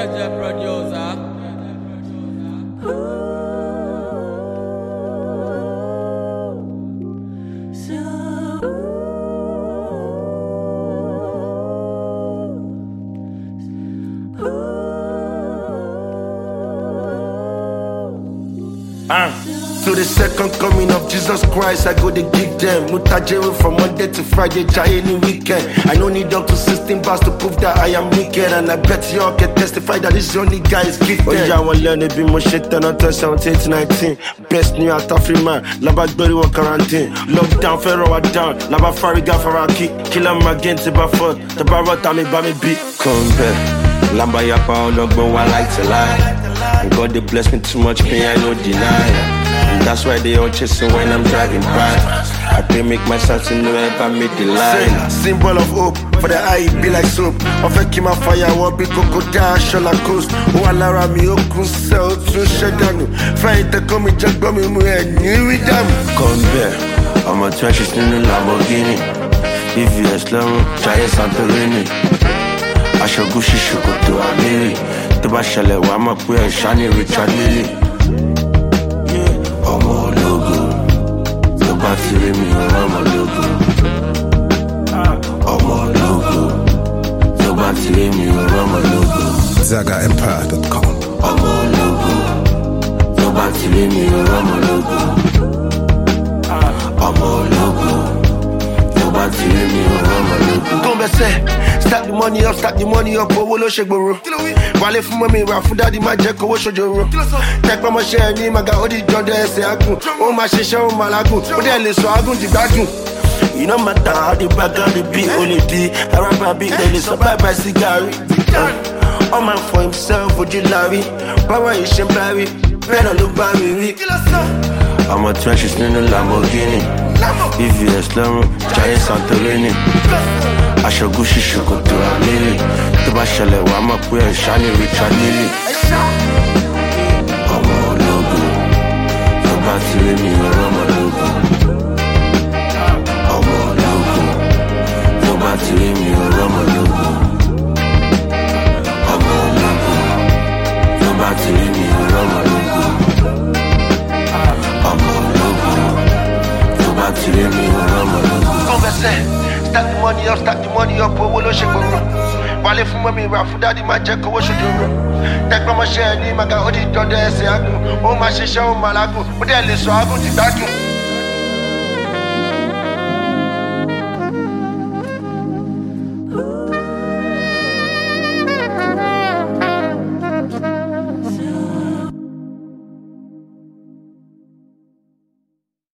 JJ producer. To the second coming of Jesus Christ, I go to give them Mutajeru from Monday to Friday, try any weekend. I don't need up to 16 bars to prove that I am wicked. And I bet y'all can testify that this only guy is gifted. Oh yeah, I want to learn to be more shit than until 17 to 19. Best new out of free man, Laba Gberi wa quarantine. Lockdown, Ferro down, Laba Fariga Faraki. Kill him again to Baford, the Barra Tami Bami beat. Come back, Lamba Yapa, Logbo, I like to lie. And God, they bless me too much, pain I no deny. And that's why they all chasing when I'm driving by. I pray make myself to know if I make the line. Symbol of hope, for the eye it be like soap. Offer keep my fire, what be cocoa dash, shola coast. Oh, Alara mi okun sell to Shedanu. Fight the come jack bomb me and you with them. Come back, I'm a trash in the Lamborghini. If you're slow, try Santorini. I shall go should go to Amiri. The Bashale, I'm up with Shani Richard Lily. Ọmọ ológo, tó bá ti rí mi ọmọ ológo. Ọmọ ológo, tó bá ti rí mi ọmọ ológo. ZagaEmpire.com. Ọmọ ológo, tó bá ti rí mi ọmọ ológo. Ọmọ ológo, tó bá ti rí mi ọmọ ológo. Come say, stack the money up, owó ló ṣe gbòòrò. Wálé fún mọ́mí wà fún dádì má jẹ́ kówó ṣojoro. Tẹ́pẹ́ mọ́ṣẹ́ ní màgà ó di jọdẹ ẹsẹ̀ agùn. Ó máa ṣiṣẹ́ ó máa lágùn. Ó dẹ̀ lè sọ agùn dìgbàgùn. You no matter how the back on the beat only be. Araba beat they lè sọ bye bye cigari. All man for himself ojú lárí. Báwa yìí ṣe ń bárí. Bẹ́ẹ̀ náà ló bá mi rí. I'm a trash nínú Lamborghini. If you're slow, try Santorini. Aṣọ Gucci ṣòkòtò àmìrì. Tó bá ṣẹlẹ̀ wà á mọ̀ pé ẹ̀ ṣá ní Richard Lily. Ọmọ ológo, tó bá ti rí mi ọmọ ológo. Ọmọ ológo, tó bá ti rí mi ọmọ ológo. Ọmọ ológo, tó bá ti rí mi ọmọ ológo. Ọmọ ológo, tó bá ti rí mi ọmọ ológo. Converse. Stack the money up, owó ló ṣe gbòòrò. Wálé fún mọ́mí wà fún dádì má jẹ́ kówó ṣojoro. Tẹ́pẹ́ mọ́ṣẹ́ ní màgà ó di jọdẹ ẹsẹ̀ agùn. Ó máa ṣiṣẹ́ ó máa lágùn. Ó dẹ̀ lè sọ agùn dìgbàgùn.